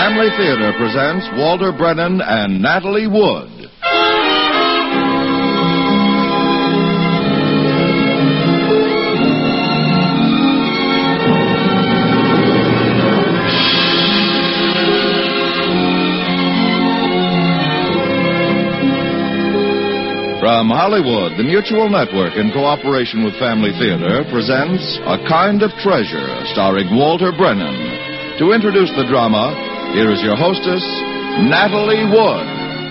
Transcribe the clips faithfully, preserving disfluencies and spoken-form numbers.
Family Theater presents Walter Brennan and Natalie Wood. From Hollywood, the Mutual Network, in cooperation with Family Theater, presents A Kind of Treasure, starring Walter Brennan. To introduce the drama, here is your hostess, Natalie Wood.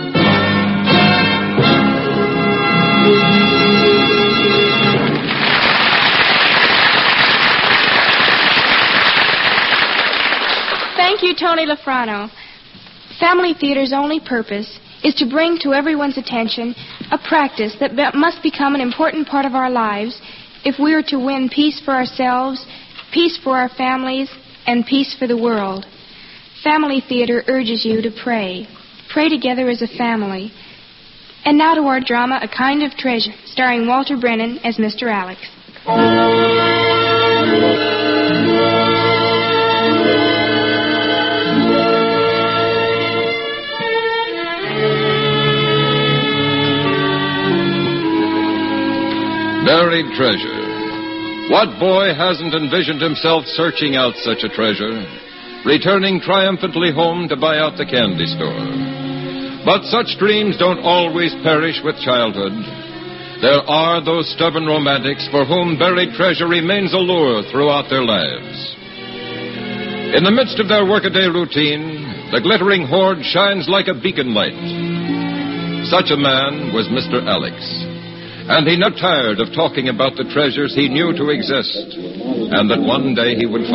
Thank you, Tony Lafrano. Family Theater's only purpose is to bring to everyone's attention a practice that be- must become an important part of our lives if we are to win peace for ourselves, peace for our families, and peace for the world. Family Theater urges you to pray. Pray together as a family. And now to our drama, A Kind of Treasure, starring Walter Brennan as Mister Alex. Buried treasure. What boy hasn't envisioned himself searching out such a treasure, returning triumphantly home to buy out the candy store? But such dreams don't always perish with childhood. There are those stubborn romantics for whom buried treasure remains a lure throughout their lives. In the midst of their workaday routine, the glittering hoard shines like a beacon light. Such a man was Mister Alex. And he never tired of talking about the treasures he knew to exist and that one day he would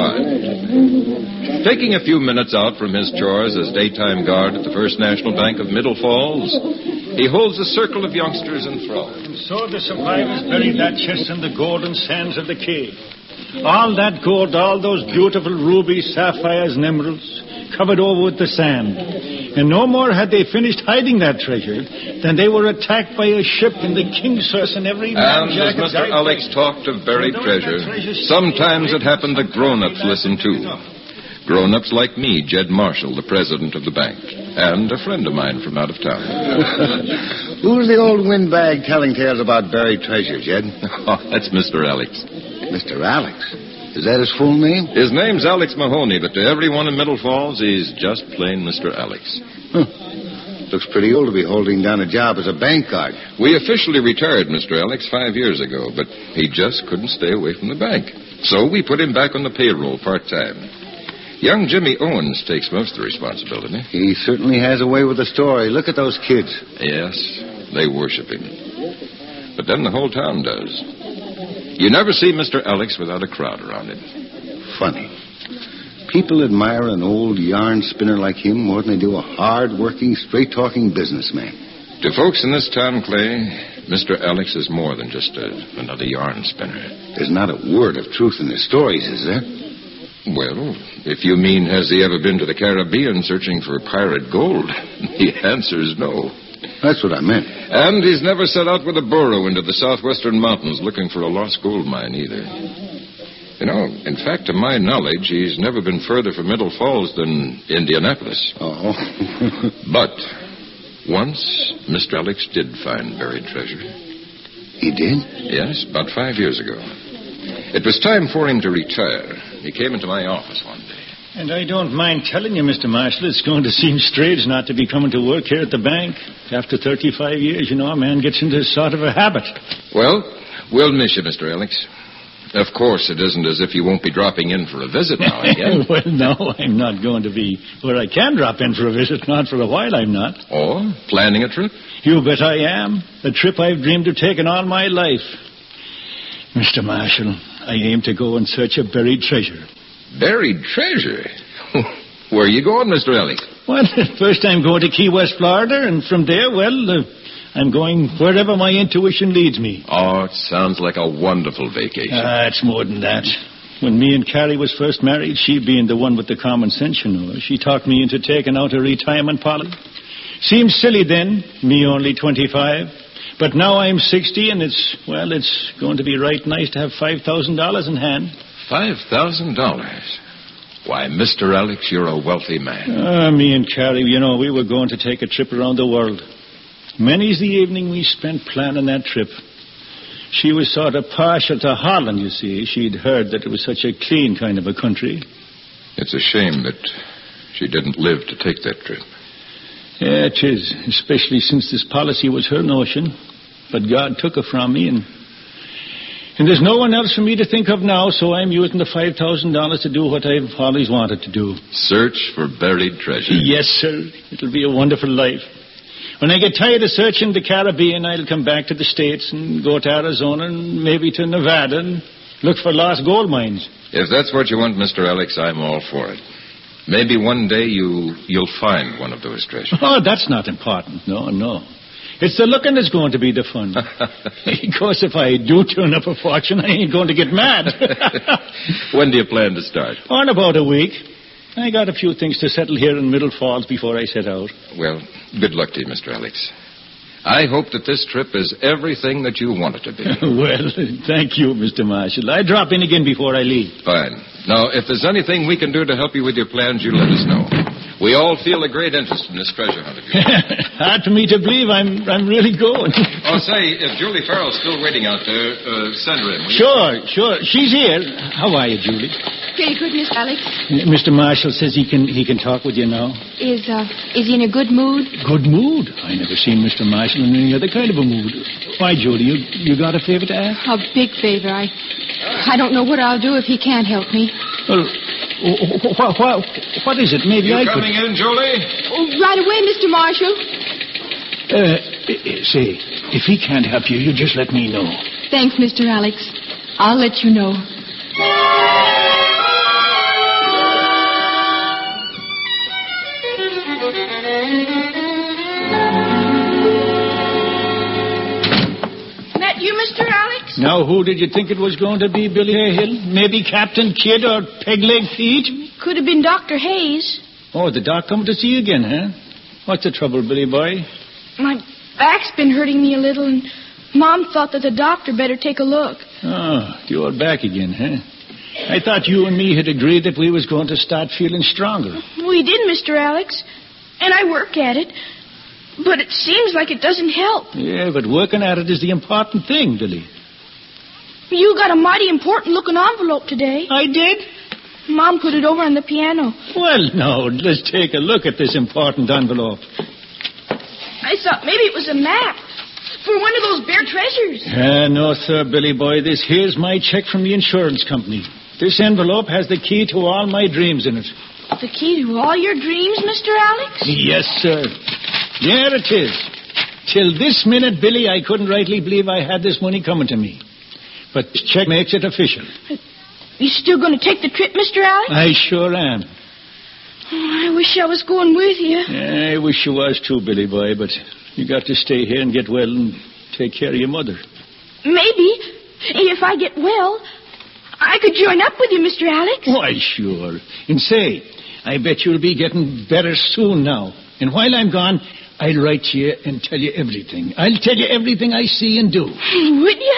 find. Taking a few minutes out from his chores as daytime guard at the First National Bank of Middle Falls, he holds a circle of youngsters enthralled. And so the survivors buried that chest in the golden sands of the cave. All that gold, all those beautiful rubies, sapphires, and emeralds, covered over with the sand. And no more had they finished hiding that treasure than they were attacked by a ship in the King's Service and every man And as Mister Alex talked of buried treasure, sometimes it happened that grown-ups listened too. Grown-ups like me, Jed Marshall, the president of the bank, and a friend of mine from out of town. Who's the old windbag telling tales about buried treasure, Jed? Oh, that's Mister Alex. Mister Alex? Is that his full name? His name's Alex Mahoney, but to everyone in Middle Falls, he's just plain Mister Alex. Huh. Looks pretty old to be holding down a job as a bank guard. We officially retired Mister Alex five years ago, but he just couldn't stay away from the bank. So we put him back on the payroll part-time. Young Jimmy Owens takes most of the responsibility. He certainly has a way with the story. Look at those kids. Yes, they worship him. But then the whole town does. You never see Mister Alex without a crowd around him. Funny. People admire an old yarn spinner like him more than they do a hard-working, straight-talking businessman. To folks in this town, Clay, Mister Alex is more than just a, another yarn spinner. There's not a word of truth in his stories, is there? Well, if you mean has he ever been to the Caribbean searching for pirate gold, the answer's no. That's what I meant. And he's never set out with a burro into the southwestern mountains looking for a lost gold mine either. You know, in fact, to my knowledge, he's never been further from Middle Falls than Indianapolis. Oh. But once, Mister Alex did find buried treasure. He did? Yes, about five years ago. It was time for him to retire. He came into my office one day. And I don't mind telling you, Mister Marshall, it's going to seem strange not to be coming to work here at the bank. After thirty-five years, you know, a man gets into sort of a habit. Well, we'll miss you, Mister Alex. Of course, it isn't as if you won't be dropping in for a visit now and again. Well, no, I'm not going to be where I can drop in for a visit. Not for a while, I'm not. Or planning a trip? You bet I am. A trip I've dreamed of taking all my life. Mister Marshall, I aim to go in search of buried treasure. Buried treasure? Where are you going, Mister Alex? Well, first I'm going to Key West, Florida, and from there, well, uh, I'm going wherever my intuition leads me. Oh, it sounds like a wonderful vacation. Ah, it's more than that. When me and Carrie was first married, she being the one with the common sense, you know, she talked me into taking out a retirement policy. Seems silly then, me only twenty-five. But now I'm sixty, and it's, well, it's going to be right nice to have five thousand dollars in hand. Five thousand dollars? Why, Mister Alex, you're a wealthy man. Uh, me and Carrie, you know, we were going to take a trip around the world. Many's the evening we spent planning that trip. She was sort of partial to Holland, you see. She'd heard that it was such a clean kind of a country. It's a shame that she didn't live to take that trip. Yeah, it is, especially since this policy was her notion. But God took it from me, and and there's no one else for me to think of now, so I'm using the five thousand dollars to do what I've always wanted to do. Search for buried treasure. Yes, sir. It'll be a wonderful life. When I get tired of searching the Caribbean, I'll come back to the States and go to Arizona and maybe to Nevada and look for lost gold mines. If that's what you want, Mister Alex, I'm all for it. Maybe one day you, you'll find one of those treasures. Oh, that's not important. No, no. It's the looking that's going to be the fun. Of course, if I do turn up a fortune, I ain't going to get mad. When do you plan to start? Oh, in about a week. I got a few things to settle here in Middle Falls before I set out. Well, good luck to you, Mister Alex. I hope that this trip is everything that you want it to be. Well, thank you, Mister Marshall. I drop in again before I leave. Fine. Now, if there's anything we can do to help you with your plans, you let us know. We all feel a great interest in this treasure hunt of yours. Hard for me to believe I'm I'm really going. Oh, say, if Julie Farrell's still waiting out there, uh, send her in. will you? Sure, sure. She's here. How are you, Julie? Pretty good, Miss Alex. Mister Marshall says he can he can talk with you now. Is, uh, is he in a good mood? Good mood? I never seen Mister Marshall in any other kind of a mood. Why, Julie, you, you got a favor to ask? A big favor. I, I don't know what I'll do if he can't help me. Well, what, what, what is it? Maybe You I coming could... in, Julie? Oh, right away, Mister Marshall. Uh, say, if he can't help you, you just let me know. Thanks, Mister Alex. I'll let you know. That you, Mister Alex? Now, who did you think it was going to be, Billy Hill? Maybe Captain Kidd or Peg-Leg Pete? Could have been Doctor Hayes. Oh, the doc come to see you again, huh? What's the trouble, Billy boy? My back's been hurting me a little, and Mom thought that the doctor better take a look. Oh, you're back again, huh? I thought you and me had agreed that we was going to start feeling stronger. We did, Mister Alex, and I work at it. But it seems like it doesn't help. Yeah, but working at it is the important thing, Billy. You got a mighty important-looking envelope today. I did? Mom put it over on the piano. Well, now, let's take a look at this important envelope. I thought maybe it was a map for one of those bare treasures. Ah, no, sir, Billy boy. This here's my check from the insurance company. This envelope has the key to all my dreams in it. The key to all your dreams, Mister Alex? Yes, sir. There it is. Till this minute, Billy, I couldn't rightly believe I had this money coming to me. But this check makes it official. You still going to take the trip, Mister Alex? I sure am. Oh, I wish I was going with you. I wish you was too, Billy boy, but you got to stay here and get well and take care of your mother. Maybe. If I get well, I could join up with you, Mister Alex. Why, sure. And say, I bet you'll be getting better soon now. And while I'm gone, I'll write to you and tell you everything. I'll tell you everything I see and do. Would you?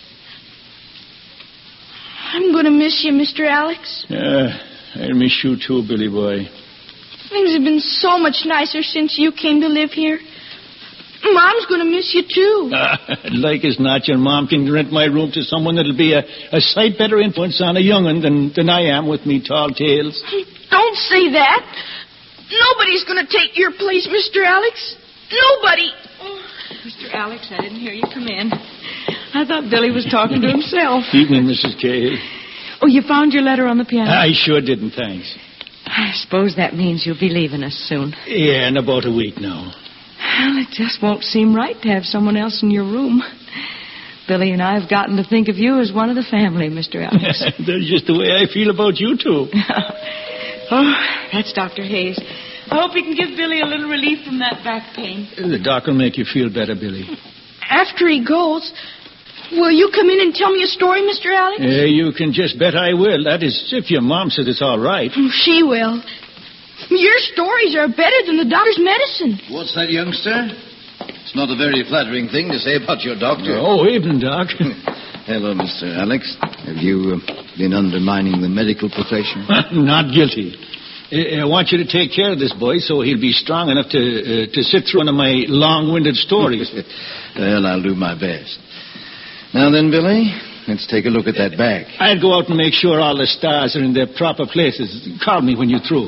I'm going to miss you, Mister Alex. Uh, I'll miss you too, Billy boy. Things have been so much nicer since you came to live here. Mom's going to miss you, too. Like as not, your mom can rent my room to someone that'll be a, a sight better influence on a young'un than, than I am with me tall tales. Don't say that. Nobody's going to take your place, Mister Alex. Nobody. Oh, Mister Alex, I didn't hear you come in. I thought Billy was talking to himself. Evening, Missus Cahill. Oh, you found your letter on the piano? I sure didn't, thanks. I suppose that means you'll be leaving us soon. Yeah, in about a week now. Well, it just won't seem right to have someone else in your room. Billy and I have gotten to think of you as one of the family, Mister Alex. That's just the way I feel about you two. Oh, that's Doctor Hayes. I hope he can give Billy a little relief from that back pain. The doc will make you feel better, Billy. After he goes, will you come in and tell me a story, Mister Alex? Uh, you can just bet I will. That is, if your mom says it's all right. Oh, she will. Your stories are better than the doctor's medicine. What's that, youngster? It's not a very flattering thing to say about your doctor. Oh, evening, Doc. Hello, Mister Alex. Have you uh, been undermining the medical profession? Not guilty. I want you to take care of this boy so he'll be strong enough to uh, to sit through one of my long-winded stories. Well, I'll do my best. Now then, Billy, let's take a look at that bag. I'll go out and make sure all the stars are in their proper places. Call me when you're through.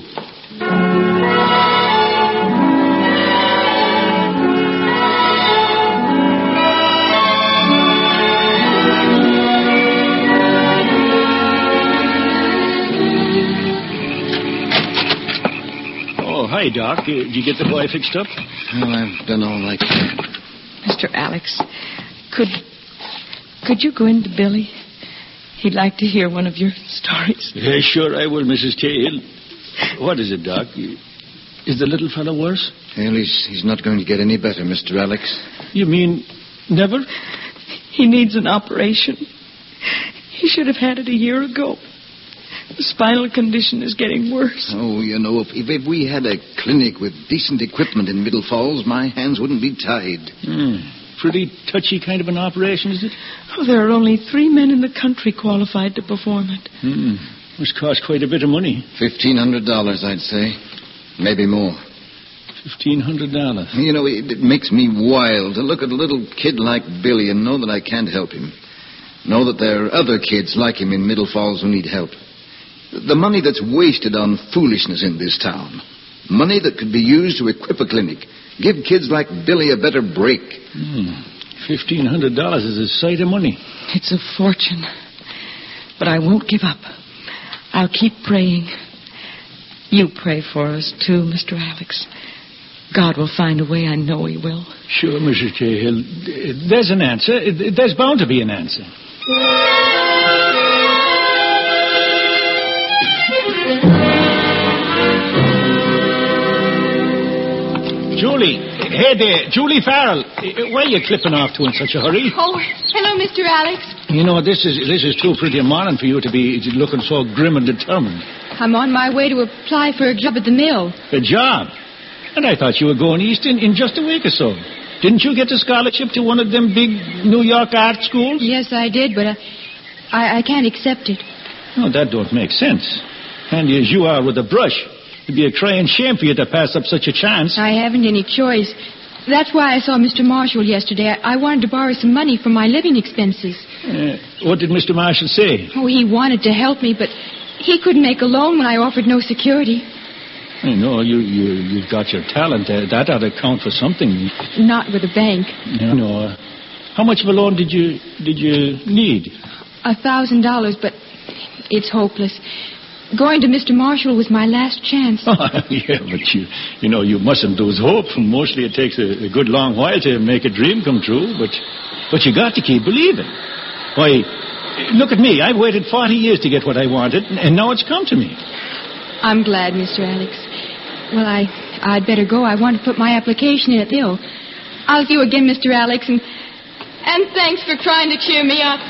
Hi, Doc. Uh, did you get the boy fixed up? Well, I've done all I can. Mister Alex, could could you go into Billy? He'd like to hear one of your stories. Yeah, sure I will, Missus Cahill. What is it, Doc? Is the little fellow worse? Well, he's, he's not going to get any better, Mister Alex. You mean never? He needs an operation. He should have had it a year ago. The spinal condition is getting worse. Oh, you know, if, if we had a clinic with decent equipment in Middle Falls, my hands wouldn't be tied. Hmm. Pretty touchy kind of an operation, is it? Oh, there are only three men in the country qualified to perform it. Hmm. Must cost quite a bit of money. Fifteen hundred dollars, I'd say. Maybe more. Fifteen hundred dollars. You know, it, it makes me wild to look at a little kid like Billy and know that I can't help him. Know that there are other kids like him in Middle Falls who need help. The money that's wasted on foolishness in this town. Money that could be used to equip a clinic. Give kids like Billy a better break. Hmm. Fifteen hundred dollars is a sight of money. It's a fortune. But I won't give up. I'll keep praying. You pray for us, too, Mister Alex. God will find a way. I know he will. Sure, Missus Cahill. There's an answer. There's bound to be an answer. Julie. Hey there. Julie Farrell. Where are you clipping off to in such a hurry? Oh, hello, Mister Alex. You know, this is this is too pretty a morning for you to be looking so grim and determined. I'm on my way to apply for a job at the mill. A job? And I thought you were going east in, in just a week or so. Didn't you get a scholarship to one of them big New York art schools? Yes, I did, but uh, I, I can't accept it. Oh, that don't make sense. Handy as you are with a brush. It'd be a crying shame for you to pass up such a chance. I haven't any choice. That's why I saw Mister Marshall yesterday. I, I wanted to borrow some money for my living expenses. Uh, what did Mister Marshall say? Oh, he wanted to help me, but he couldn't make a loan when I offered no security. I know, you, you, you've got your talent. Uh, that ought to count for something. Not with a bank. You know, uh, how much of a loan did you did you need? A thousand dollars, but it's hopeless. Going to Mister Marshall was my last chance. Oh, yeah, but you, you know, you mustn't lose hope. Mostly it takes a, a good long while to make a dream come true, but but you got to keep believing. Why, look at me. I've waited forty years to get what I wanted, and now it's come to me. I'm glad, Mister Alex. Well, I, I'd better go. I want to put my application in at the mill. I'll see you again, Mister Alex, and, and thanks for trying to cheer me up.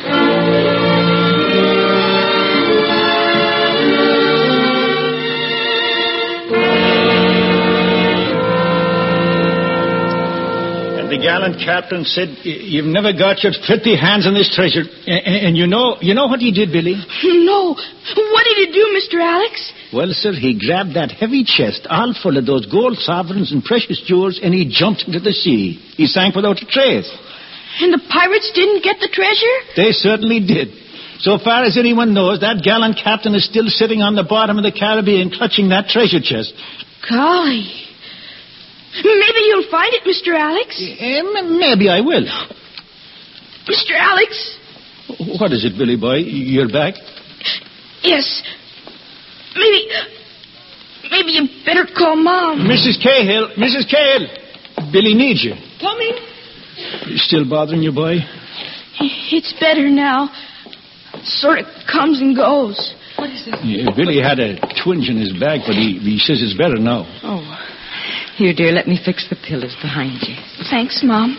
The gallant captain said, "You've never got your filthy hands on this treasure." And, and you know, you know what he did, Billy? No. What did he do, Mister Alex? Well, sir, he grabbed that heavy chest all full of those gold sovereigns and precious jewels, and he jumped into the sea. He sank without a trace. And the pirates didn't get the treasure? They certainly did. So far as anyone knows, that gallant captain is still sitting on the bottom of the Caribbean clutching that treasure chest. Golly. Maybe you'll find it, Mister Alex. Uh, maybe I will. Mister Alex? What is it, Billy boy? You're back? Yes. Maybe... Maybe you better call Mom. Missus Cahill, Missus Cahill. Billy needs you. Coming. Still bothering you, boy? It's better now. Sort of comes and goes. What is it? Yeah, Billy had a twinge in his back, but he, he says it's better now. Oh. Here, dear, let me fix the pillows behind you. Thanks, Mom.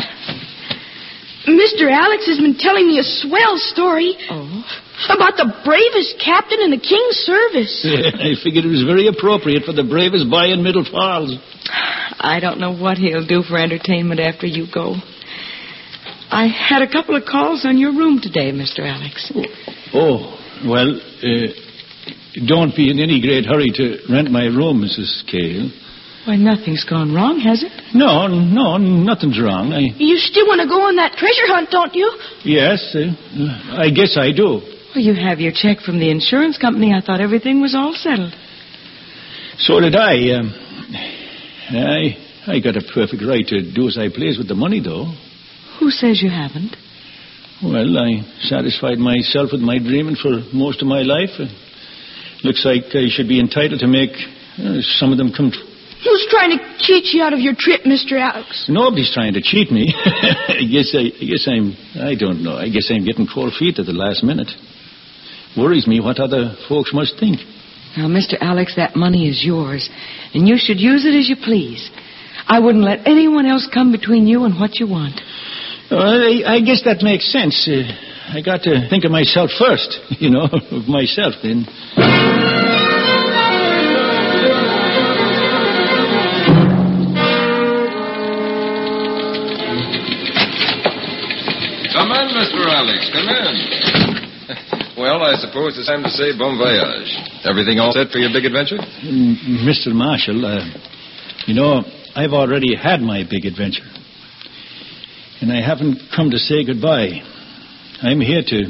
Mister Alex has been telling me a swell story. Oh? About the bravest captain in the King's service. Yeah, I figured it was very appropriate for the bravest boy in Middle Falls. I don't know what he'll do for entertainment after you go. I had a couple of calls on your room today, Mister Alex. Oh, well, uh, don't be in any great hurry to rent my room, Missus Cahill. Why, nothing's gone wrong, has it? No, no, nothing's wrong. I... You still want to go on that treasure hunt, don't you? Yes, uh, I guess I do. Well, you have your check from the insurance company. I thought everything was all settled. So did I. Um, I I got a perfect right to do as I please with the money, though. Who says you haven't? Well, I satisfied myself with my dreaming for most of my life. Uh, looks like I should be entitled to make uh, some of them come true. Who's trying to cheat you out of your trip, Mister Alex? Nobody's trying to cheat me. I guess I, I guess I'm. I don't know. I guess I'm getting cold feet at the last minute. Worries me what other folks must think. Now, Mister Alex, that money is yours, and you should use it as you please. I wouldn't let anyone else come between you and what you want. Well, I, I guess that makes sense. Uh, I got to think of myself first, you know, of myself then. Come in, Mister Alex, come in. Well, I suppose it's time to say bon voyage. Everything all set for your big adventure? Mm, Mister Marshall, uh, you know, I've already had my big adventure. And I haven't come to say goodbye. I'm here to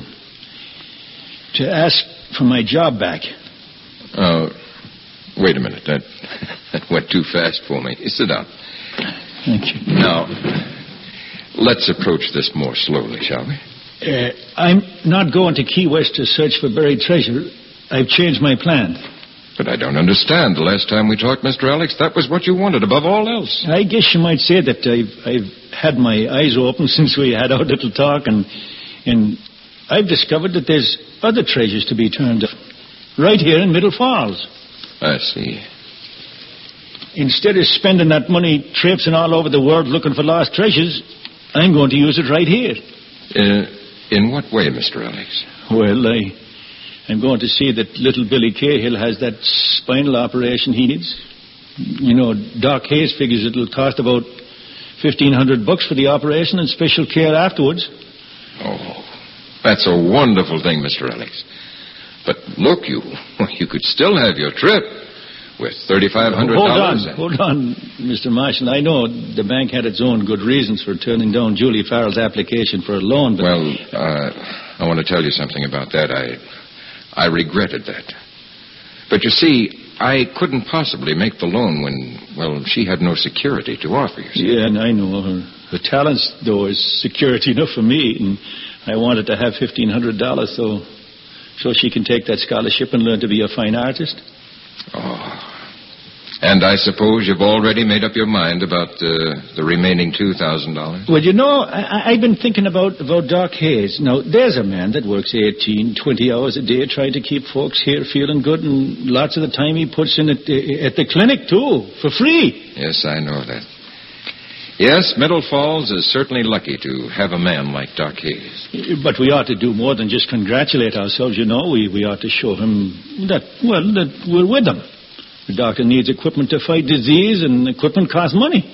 to ask for my job back. Oh, wait a minute. That, that went too fast for me. Sit down. Thank you. Now, let's approach this more slowly, shall we? Uh, I'm not going to Key West to search for buried treasure. I've changed my plan. But I don't understand. The last time we talked, Mister Alex, that was what you wanted above all else. I guess you might say that I've, I've had my eyes open since we had our little talk, and, and I've discovered that there's other treasures to be turned up. Right here in Middle Falls. I see. Instead of spending that money traipsing all over the world looking for lost treasures, I'm going to use it right here. Uh, in what way, Mister Alex? Well, I, I'm going to see that little Billy Cahill has that spinal operation he needs. You know, Doc Hayes figures it'll cost about fifteen hundred bucks for the operation and special care afterwards. Oh, that's a wonderful thing, Mister Alex. But look, you you could still have your trip with thirty-five hundred dollars. Hold on, hold on, Mister Marshall. I know the bank had its own good reasons for turning down Julie Farrell's application for a loan, but... Well, uh, I want to tell you something about that. I, I regretted that. But you see, I couldn't possibly make the loan when, well, she had no security to offer you. See? Yeah, and I know. Her, her talents, though, is security enough for me, and I wanted to have fifteen hundred dollars so, so she can take that scholarship and learn to be a fine artist. Oh. And I suppose you've already made up your mind about uh, the remaining two thousand dollars? Well, you know, I, I've been thinking about, about Doc Hayes. Now, there's a man that works eighteen, twenty hours a day trying to keep folks here feeling good, and lots of the time he puts in at the, at the clinic, too, for free. Yes, I know that. Yes, Middle Falls is certainly lucky to have a man like Doc Hayes. But we ought to do more than just congratulate ourselves, you know. We, we ought to show him that, well, that we're with him. The doctor needs equipment to fight disease, and equipment costs money.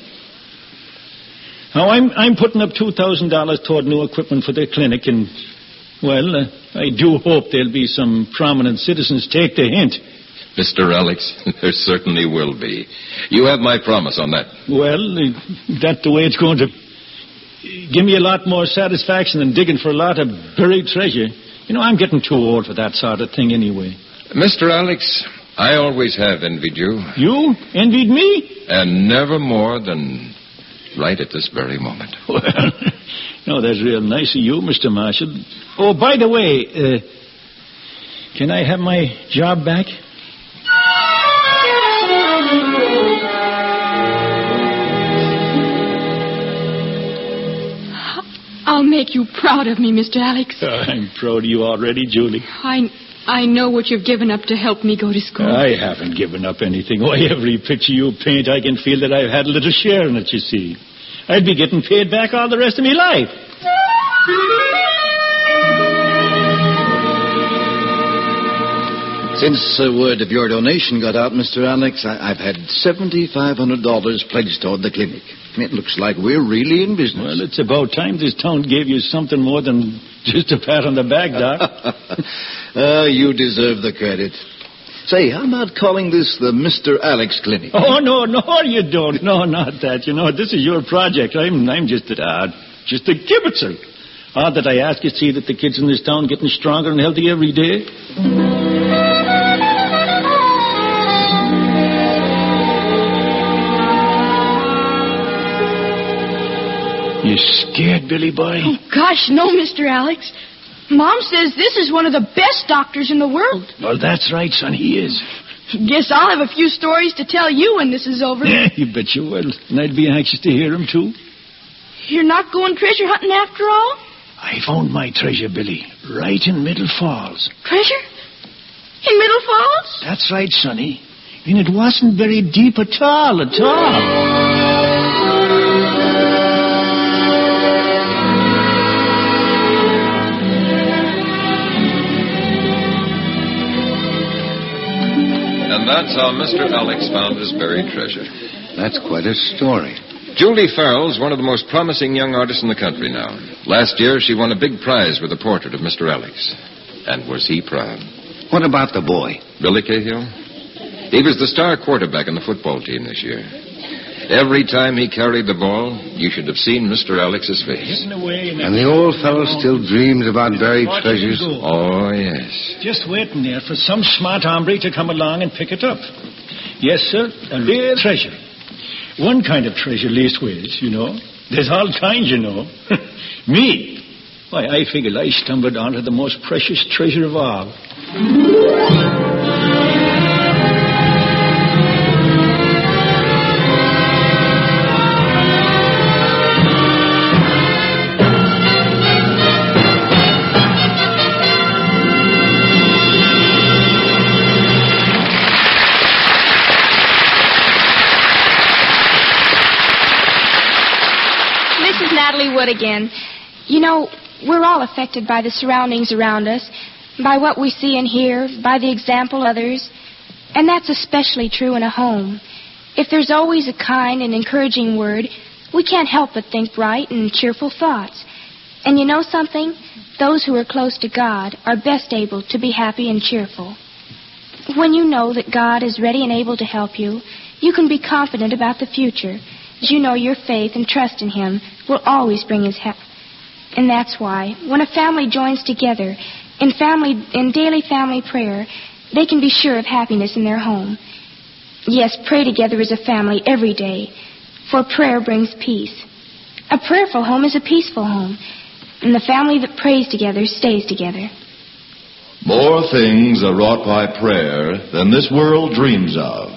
Now, I'm I'm putting up two thousand dollars toward new equipment for the clinic, and, well, uh, I do hope there'll be some prominent citizens take the hint. Mister Alex, there certainly will be. You have my promise on that. Well, uh, that's the way it's going to give me a lot more satisfaction than digging for a lot of buried treasure. You know, I'm getting too old for that sort of thing anyway. Mister Alex, I always have envied you. You envied me? And never more than right at this very moment. Well, no, that's real nice of you, Mister Marshall. Oh, by the way, uh, can I have my job back? I'll make you proud of me, Mister Alex. Oh, I'm proud of you already, Julie. I I know what you've given up to help me go to school. I haven't given up anything. Why, every picture you paint, I can feel that I've had a little share in it, you see. I'd be getting paid back all the rest of my life. Since uh, word of your donation got out, Mister Alex, I- I've had seven thousand five hundred dollars pledged toward the clinic. It looks like we're really in business. Well, it's about time this town gave you something more than Just a pat on the back, Doc. Oh, you deserve the credit. Say, how about calling this the Mister Alex Clinic? Oh, no, no, you don't. No, not that. You know, this is your project. I'm, I'm just a, uh, just a kibitzer. All that I ask is see that the kids in this town getting stronger and healthy every day. You scared, Billy boy? Oh, gosh, no, Mister Alex. Mom says this is one of the best doctors in the world. Well, that's right, son, he is. Guess I'll have a few stories to tell you when this is over. Yeah, you bet you will. And I'd be anxious to hear them, too. You're not going treasure hunting after all? I found my treasure, Billy, right in Middle Falls. Treasure? In Middle Falls? That's right, Sonny. And it wasn't very deep at all, at all. And that's how Mister Alex found his buried treasure. That's quite a story. Julie Farrell's one of the most promising young artists in the country now. Last year, she won a big prize with a portrait of Mister Alex. And was he proud? What about the boy? Billy Cahill? He was the star quarterback in the football team this year. Every time he carried the ball, you should have seen Mister Alex's face. And the old fellow still dreams about buried treasures? Oh, yes. Just waiting there for some smart hombre to come along and pick it up. Yes, sir, a real treasure. One kind of treasure, leastways, you know. There's all kinds, you know. Me? Why, I figured I stumbled onto the most precious treasure of all. Natalie Wood again. You know, we're all affected by the surroundings around us, by what we see and hear, by the example of others. And that's especially true in a home. If there's always a kind and encouraging word, we can't help but think bright and cheerful thoughts. And you know something? Those who are close to God are best able to be happy and cheerful. When you know that God is ready and able to help you, you can be confident about the future. You know your faith and trust in Him will always bring His help. And that's why, when a family joins together in family in daily family prayer, they can be sure of happiness in their home. Yes, pray together as a family every day, for prayer brings peace. A prayerful home is a peaceful home, and the family that prays together stays together. More things are wrought by prayer than this world dreams of.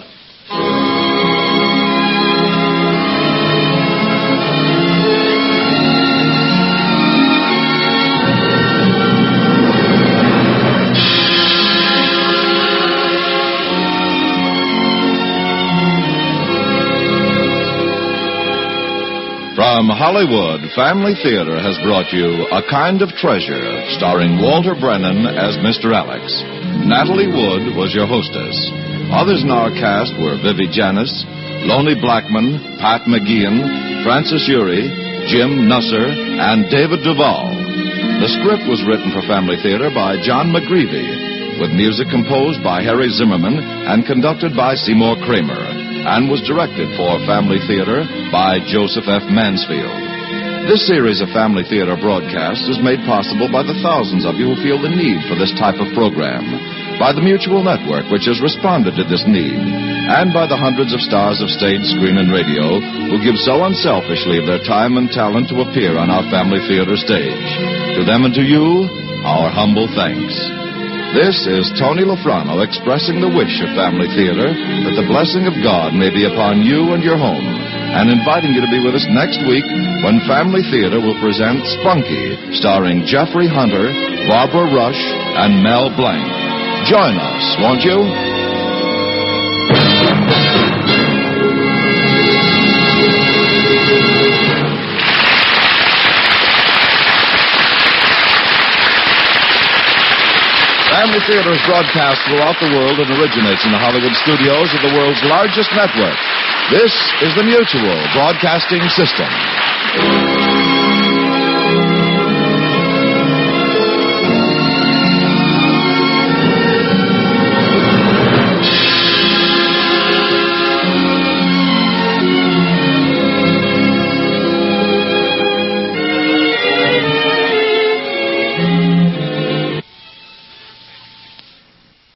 From Hollywood, Family Theater has brought you A Kind of Treasure, starring Walter Brennan as Mister Alex. Natalie Wood was your hostess. Others in our cast were Vivi Janis, Lonnie Blackman, Pat McGeehan, Francis Urey, Jim Nusser, and David Duvall. The script was written for Family Theater by John McGreevy, with music composed by Harry Zimmerman and conducted by Seymour Kramer, and was directed for Family Theater by Joseph F. Mansfield. This series of Family Theater broadcasts is made possible by the thousands of you who feel the need for this type of program, by the Mutual Network, which has responded to this need, and by the hundreds of stars of stage, screen, and radio who give so unselfishly of their time and talent to appear on our Family Theater stage. To them and to you, our humble thanks. This is Tony Lafrano expressing the wish of Family Theater that the blessing of God may be upon you and your home, and inviting you to be with us next week when Family Theater will present Spunky, starring Jeffrey Hunter, Barbara Rush, and Mel Blanc. Join us, won't you? Family Theater is broadcast throughout the world and originates in the Hollywood studios of the world's largest network. This is the Mutual Broadcasting System.